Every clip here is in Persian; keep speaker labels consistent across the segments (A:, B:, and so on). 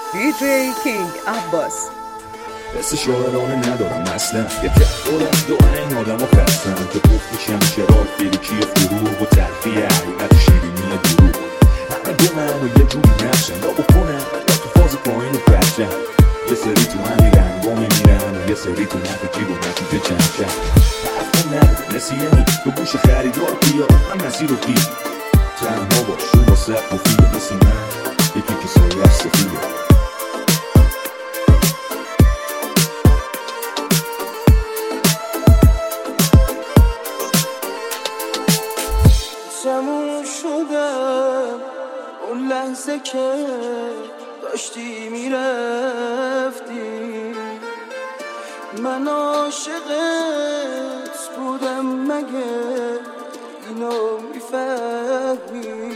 A: DJ King Abbas.
B: حس شاعرانه ندارم اصلا یه دارم دارن این آدم ها خستن که گفتی چند چرا فیلکی فروغ و تلفی حقیقت شیرینی دروغ همه دو من و یه جوری نفشن یا بکنم یا تو فاز پایین و فرشن یه سری تو همین رنگا میمیرن و یه سری تو نفکی و نتیجه چند حرف کن نده نسیمی تو گوش خریدار بیا من مسیر رو گیر تنها باش رو با سب مفیده مثل من یکی که سایه سفیده
C: تموم شدم اون لحظه که داشتی میرفتی من عاشقت بودم مگه اینو میفهمی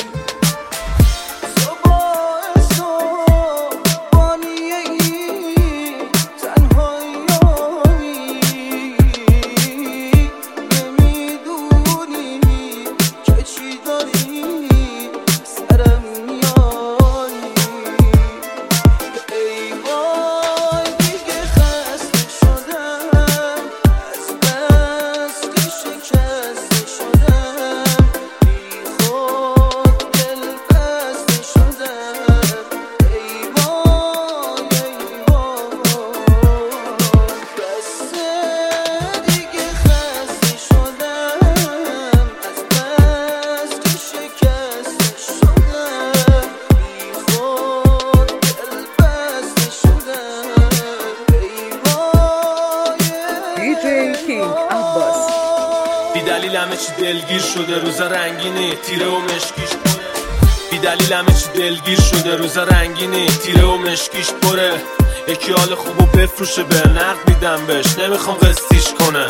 D: بی دلیل همه چی دلگیر شده روزا رنگینی تیره و مشکیش پره بی دلیل همه چی دلگیر شده روزا رنگینی تیره و مشکیش پره یکی حال خوبو بفروشه به نقد میدم بهش نمیخوام قسطیش کنه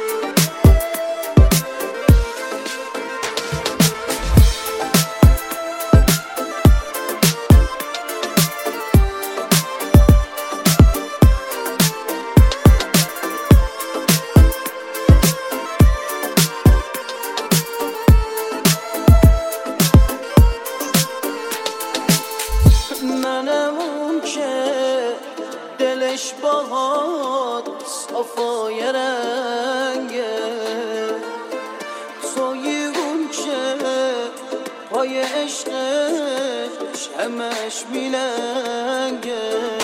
C: منمون که دلش باهات صفای رنگه توی اون که پای عشقش همش میلنگه